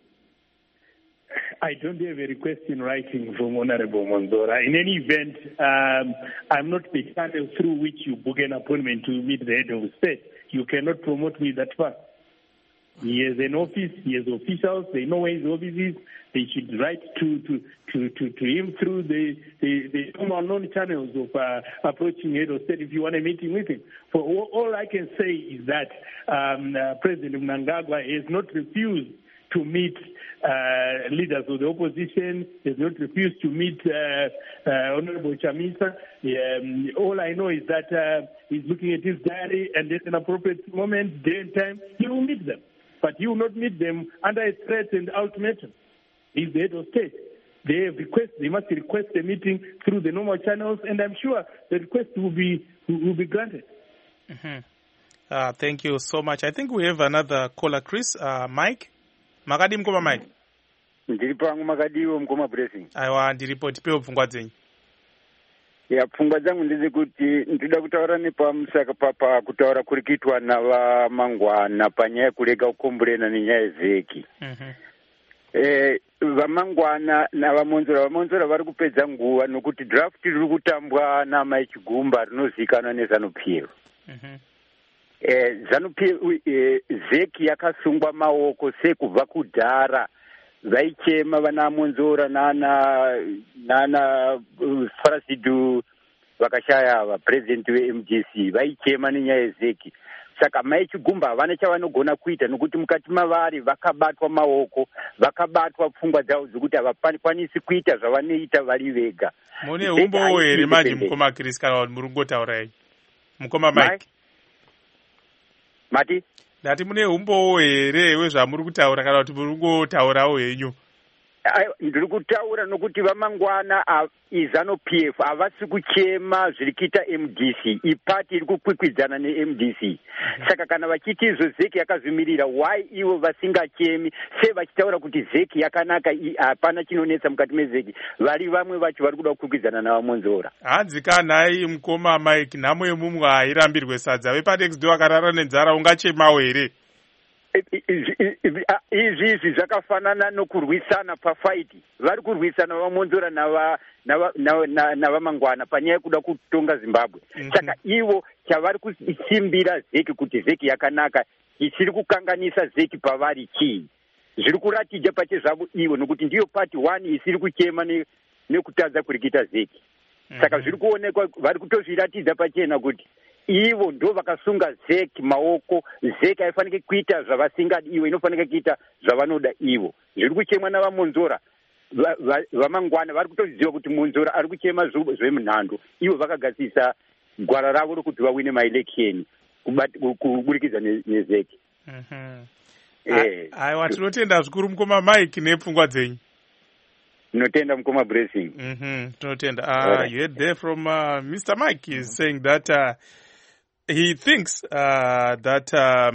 I don't have a request in writing from Honorable Monzora. In any event, I'm not the channel through which you book an appointment to meet the head of state. You cannot promote me that far. He has an office, he has officials, they know where his office is. They should write to him through the unknown channels of approaching head of state if you want a meeting with him. For all I can say is that President Mnangagwa has not refused to meet leaders of the opposition, has not refused to meet Honorable Chamisa. All I know is that he's looking at his diary, and at an appropriate moment, day and time, he will meet them. But he will not meet them under a threat and ultimatum. He's the head of state. They must request a meeting through the normal channels, and I'm sure the request will be granted. Mm-hmm. Thank you so much. I think we have another caller, Chris. Mike? Makadi mkoma Mike? Ndiripo angu makadiwo mkoma blessing. Aiwa, ndiripo tipewo pfungwa dzenyu. Ya, pfungwa dzangu ndezekuti ndoda kutaura nepamusaka papa kutaura kurikitwa navamangwana panyaya kurega kukomborena nenyaya yezeki. Vamangwana navamonzora vari kupedza nguva nokuti draft riri kutambwa naMai Chigumba rinozivikanwa neZANU-PF. ZANU-PF zeki yakasungwa maoko sekubva kudhara vaichema vana Monzora nana Farasidu vakashaya ava president weMDC vaichema nenyaya yezeki. Saka Mai Chigumba havana chavanogona kuita nokuti mukati mavari vakabatwa maoko, vakabatwa pfungwa dzavo dzokuti havakwanisi kuita zvavanoita vari vega. Mune umbowo here manje mukoma Chris kana muri kungotaurai? Mukoma Mike. Mati? Ndati mune umbowo here wezvamuri kutaura kana kuti muri kungotaurawo henyu? Ndiri kutaura nokuti vamangwana iZANU-PF havasi kuchema zviri kuita MDC. Ipati iri kukwikwidzana neMDC. Saka kana vachiti izvo zeki yakazvimirira, why ivo vasingachemi se vachitaura kuti zeki yakanaka, hapana chinonetsa mukati mezeki. Vari vamwe vacho vari kuda kukwikwidzana navamonzora. Hanzi kanhai mukoma Mike, nhamo yemumwe hairambirwe sadza. VepaNext vakarara nenzara, ungachemawo here? Izvi zvakafanana nokurwisana pafaiti. Vari kurwisana vamonzora navamangwana panyaya kuda kutonga Zimbabwe. Saka ivo chavari kusimbira zeki kuti zeki yakanaka isiri kukanganisa zeki pavari chii. Zviri kuratidza pachezvavo ivo nokuti ndiyo pati 1 isiri kuchema nekutadza kurikita zeki. Saka zviri kuonekwa vari kutozviratidza pachena kuti ivo ndo vakasunga zeki maoko. Zeki haifaniki kuita zvavasingadi ivo, inofanika kuita zvavanoda ivo. Zviri kuchemwa navamonzora. Vamangwana vari kutoziva kuti Monzora ari kuchema zvemunhando. Ivo vakagadzisa gwara ravo rokuti vawine maelection kuburikidza nezeki. Aiwa, tinotenda zvikuru mukoma Mike nepfungwa dzenyu. Notenda mukoma blessing. Tinotenda. You heard there from Mr. Mike is saying that he thinks that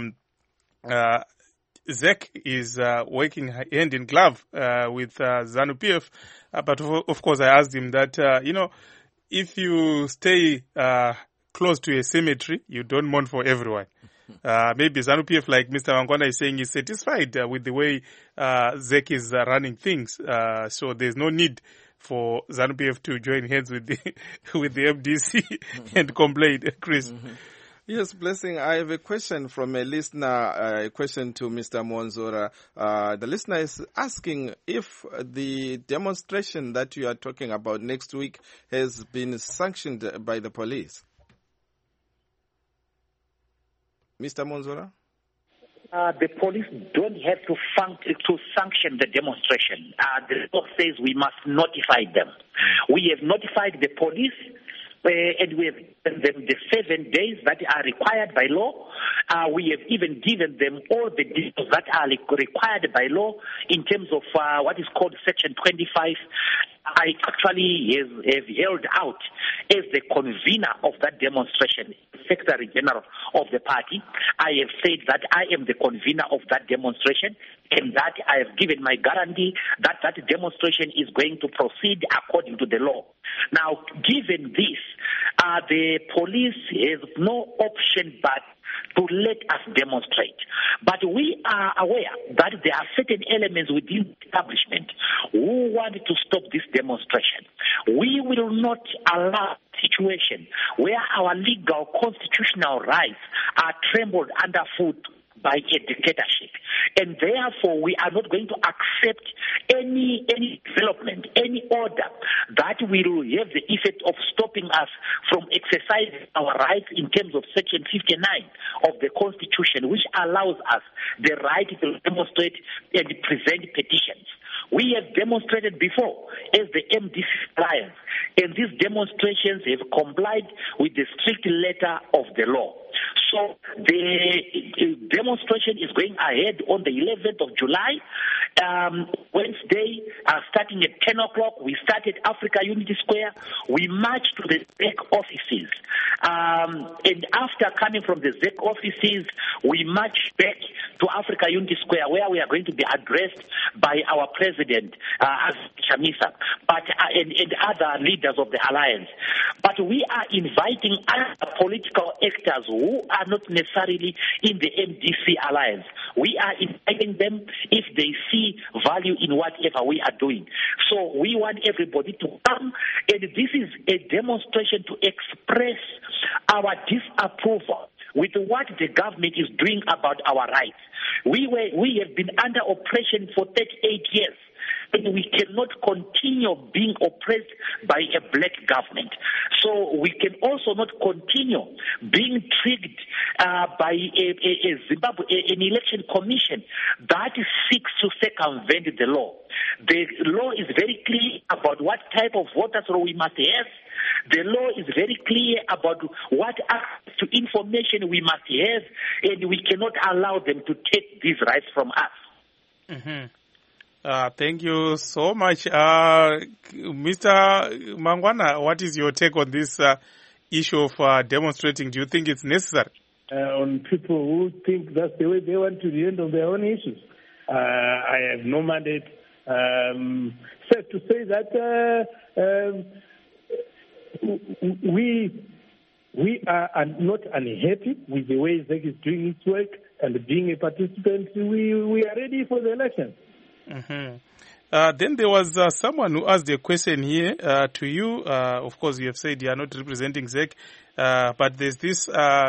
ZEC is working hand in glove with ZANU-PF. But of course, I asked him that, if you stay close to a cemetery, you don't mourn for everyone. Maybe ZANU-PF, like Mr. Mangwana is saying, is satisfied with the way ZEC is running things. So there's no need for ZANU-PF to join hands with the MDC and complain, Chris. Yes, Blessing, I have a question from a listener, a question to Mr. Monzora. The listener is asking if the demonstration that you are talking about next week has been sanctioned by the police. Mr. Monzora? The police don't have to sanction the demonstration. The law says we must notify them. We have notified the police, and we have given them the 7 days that are required by law. We have even given them all the details that are required by law in terms of what is called Section 25. I actually have held out as the convener of that demonstration, Secretary General of the party. I have said that I am the convener of that demonstration, and that I have given my guarantee that that demonstration is going to proceed according to the law. Now, given this, the police has no option but to let us demonstrate. But we are aware that there are certain elements within the establishment who want to stop this demonstration. We will not allow a situation where our legal constitutional rights are trampled underfoot by a dictatorship. And therefore, we are not going to accept any development, any order that will have the effect of stopping us from exercising our rights in terms of Section 59 of the Constitution, which allows us the right to demonstrate and present petitions. We have demonstrated before as the MDC Alliance, and these demonstrations have complied with the strict letter of the law. So the demonstration is going ahead on the 11th of July, Wednesday, starting at 10 o'clock. We start at Africa Unity Square. We march to the ZEC offices. And after coming from the ZEC offices, we march back to Africa Unity Square, where we are going to be addressed by our president, Chamisa, and other leaders of the alliance. But we are inviting other political actors who are not necessarily in the MDC alliance. We are inviting them if they see value in whatever we are doing. So we want everybody to come, and this is a demonstration to express our disapproval with what the government is doing about our rights. We have been under oppression for 38 years. And we cannot continue being oppressed by a black government. So we can also not continue being triggered by a Zimbabwe, an election commission that seeks to circumvent the law. The law is very clear about what type of voters roll we must have. The law is very clear about what access to information we must have, and we cannot allow them to take these rights from us. Mm-hmm. Thank you so much. Mr. Mangwana, what is your take on this issue of demonstrating? Do you think it's necessary? On people who think that's the way they want to handle their own issues. I have no mandate to say that we are not unhappy with the way ZEC is doing its work, and being a participant, we are ready for the election. Mm-hmm. Then there was someone who asked a question here to you. Of course, you have said you are not representing ZEC, but there's this,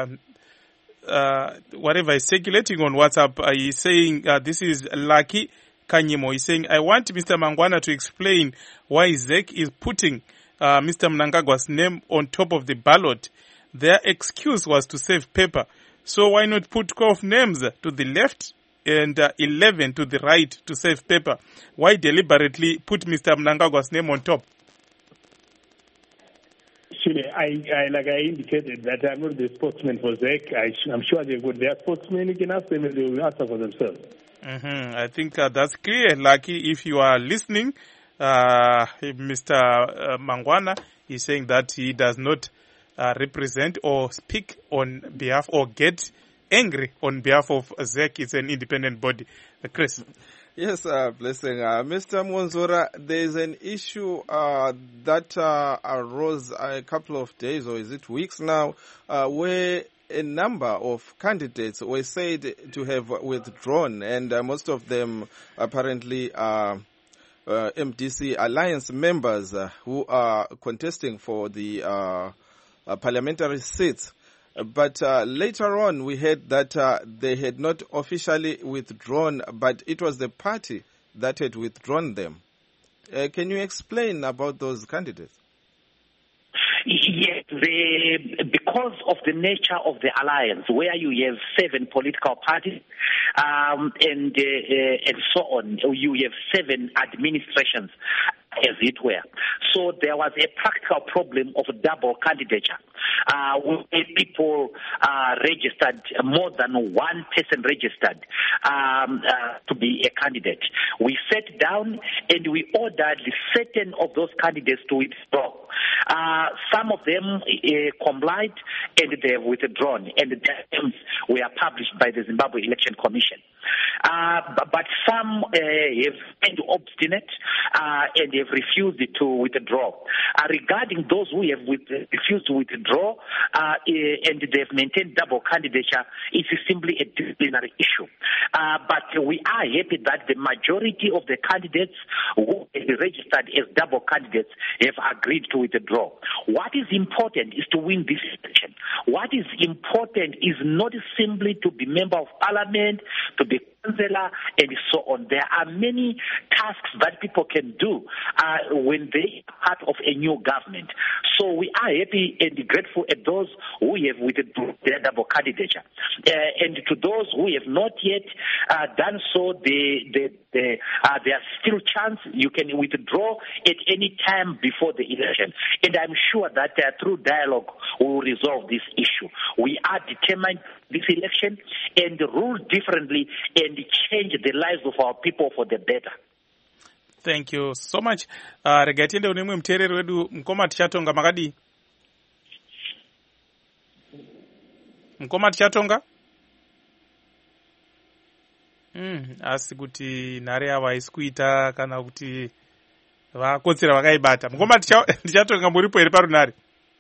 whatever is circulating on WhatsApp, he's saying, this is Lucky Kanyimo. He's saying, I want Mr. Mangwana to explain why ZEC is putting Mr. Mnangagwa's name on top of the ballot. Their excuse was to save paper. So why not put 12 names to the left and 11 to the right to save paper? Why deliberately put Mr. Mnangagwa's name on top? Actually, like I indicated, that I'm not the spokesman for ZEC. I'm sure they've got their spokesmen. You can ask them and they will answer for themselves. Mm-hmm. I think that's clear. Lucky, if you are listening, Mr. Mangwana is saying that he does not represent or speak on behalf or get angry on behalf of ZEC. It's an independent body. Chris. Yes, Blessing. Mr. Monzora, there is an issue that arose a couple of days, or is it weeks now, where a number of candidates were said to have withdrawn, and most of them apparently are MDC Alliance members who are contesting for the parliamentary seats. But later on, we heard that they had not officially withdrawn, but it was the party that had withdrawn them. Can you explain about those candidates? Yes, because of the nature of the alliance, where you have 7 political parties and so on, you have 7 administrations, as it were. So there was a practical problem of double candidature, where people registered, more than one person registered to be a candidate. We sat down and we ordered certain of those candidates to withdraw. Some of them complied and they have withdrawn, and the names were published by the Zimbabwe Election Commission. But some have been obstinate and have refused to withdraw. Regarding those who have refused to withdraw and they have maintained double candidature, it is simply a disciplinary issue. But we are happy that the majority of the candidates who are registered as double candidates have agreed to withdraw. What is important is to win this election. What is important is not simply to be member of parliament, to be councillor, and so on. There are many tasks that people can do when they are part of a new government. So we are happy and grateful at those who have withdrawn their double candidature. And to those who have not yet done so, there's still chance. You can withdraw at any time before the election. And I'm sure that through dialogue we will resolve this issue. We are determined this election and rule differently and change the lives of our people for the better. Thank you so much. Rega tiende unemwe mtereri wedu Mkoma Tichatonga makadi. Mkoma Tichatonga? Asi kuti nhare yavo haisi kuita kana kuti vakotsera vakaibata. Mkoma Tichatonga muripo here parunhare?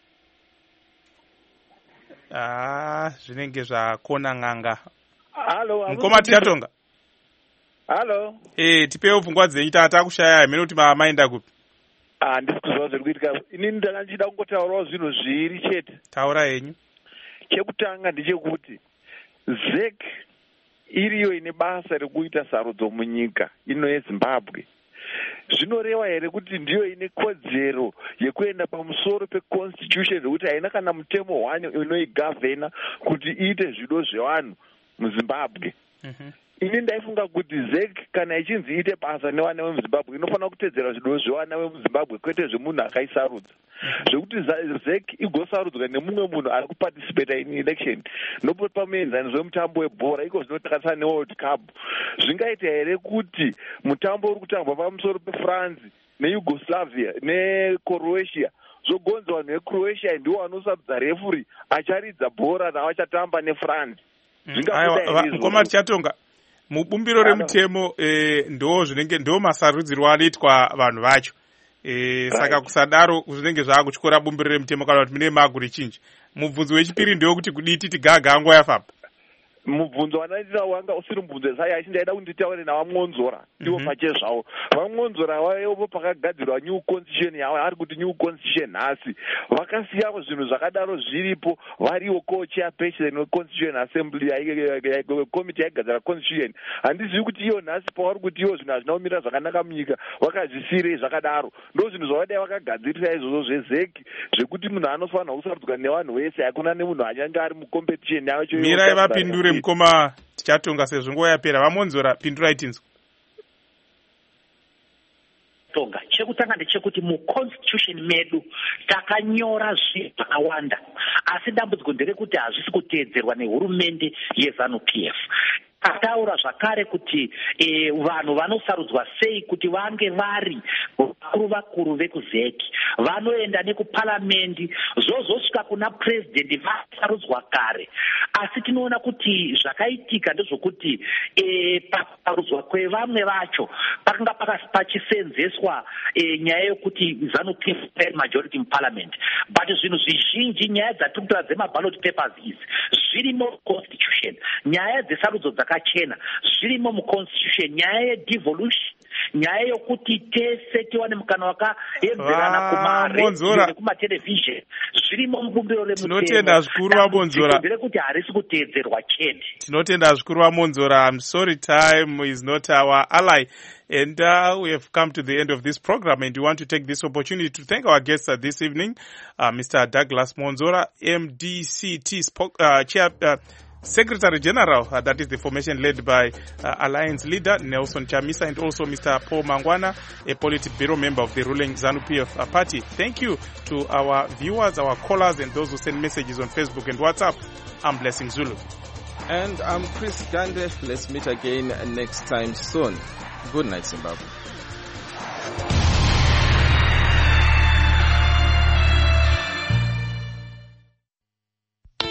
Zvinenge zvakona n'anga. Hello. Mkoma Tichatonga? Hello. Tipewo pfungwa dzenyu takushaya hamene kuti maenda kupi? Handisi kuziva zviri kuitika. Inini ndanga ndichida kungotaurawo zvinhu zviri chete. Taura henyu. Chekutanga ndechekuti ZEC iriyo ine basa rekuita sarudzo munyika ino yeZimbabwe. Zvinoreva here kuti ndiyo ine kodzero yekuenda pamusoro peconstitution zvokuti haina kana mutemo hwani unoigavhena kuti iite zvido zvevanhu muZimbabwe. Ini ndaifunga kuti ZEC kana ichinzi iite basa nevana vemuZimbabwe inofanira kutedzera zvido zvevana vemuZimbabwe kwete zvemunhu akaisarudza. Zvekuti ZEC igosarudzwa nemumwe munhu ari kuparticipata in election nopoti pamuenzani zvemutambo webhora iko zvinotakasana neworld cup. Zvingaita here kuti mutambo uri kutambwa pamusoro peFrance neYugoslavia neCroatia zvogonzwa vanhu veCroatia ndiwo vanosarudza refuri acharidza bhora ravachatamba neFrance. Mkoma Tichatonga, mubumbiro remutemo ndo masarudzirwo anoitwa vanhu vacho. Saka kusadaro zvinenge zvaakutyora bumbiro remutemo kana kuti mune maguri chinji. Mubvunzo wechipiri ndewo kuti kuditi tigaga nguva yafamba. Mubvunzo wandandira wanga usiri mubvunzo sai achindaida kunditaure navamwonzora ndivo pachezvavo. Vamwonzora vaivo pakagadzirwa new constitution yavo ari kuti new constitution nhasi vakasiyawo zvinhu zvakadaro zviripo variwo co-chairperson weconstitution assembly committee yaigadzira constitution. Handizivi kuti iyo nhasi pavari kuti iwo zvinhu hazvina kumira zvakanaka munyika vakazvisiyirei zvakadaro. Ndo zvinhu zvavadai vakagadzirira izvozvo zveZEC zvekuti munhu anofanira kusarudzwa nevanhu vese hakuna nemunhu anyange ari mucompetition yavo. Mirai vapindure Mkoma Tichatonga sezvo nguva yapera. Vamonzora pindurai tinzwa. Chekutanga ndechekuti muconstitution medu takanyora zvinhu zvakawanda, asi dambudziko nderekuti hazvisi kuteedzerwa nehurumende yeZANU-PF. Ataura zvakare kuti vanhu vanosarudzwa sei kuti vange vari vakuru vekuZEC, vanoenda nekuparamendi zvozosvika kuna purezidendi vasarudzwa kare. Asi tinoona kuti zvakaitika ndezvokuti pakusarudzwa kwevamwe vacho pakanga pachisenzeswa nyaya yokuti ZANU-PF majority muparliament, but zvinhu zvizhinji nyaya dzatikutora dzemaballot papers idzi zvirimo constitution. Nyaya dzesarudzo dzakachena zvirimo muconstitution. Nyaya yedevolution, nyaya yokuti tese tiwane mukana wakaenzerana kumaredio nekumatelevision zvirimo mubumbiro remutemo. Tinotenda zvikuru Vamonzora. Ndekuti harisi kuteedzerwa chete. Tinotenda zvikuru Vamonzora. I'm sorry, time is not our ally. And we have come to the end of this program, and we want to take this opportunity to thank our guests this evening, Mr. Douglas Monzora, MDCT Secretary General, that is the formation led by Alliance leader Nelson Chamisa, and also Mr. Paul Mangwana, a Politburo member of the ruling ZANU-PF party. Thank you to our viewers, our callers, and those who send messages on Facebook and WhatsApp. I'm Blessing Zulu. And I'm Chris Gande. Let's meet again next time soon. Good night, Zimbabwe.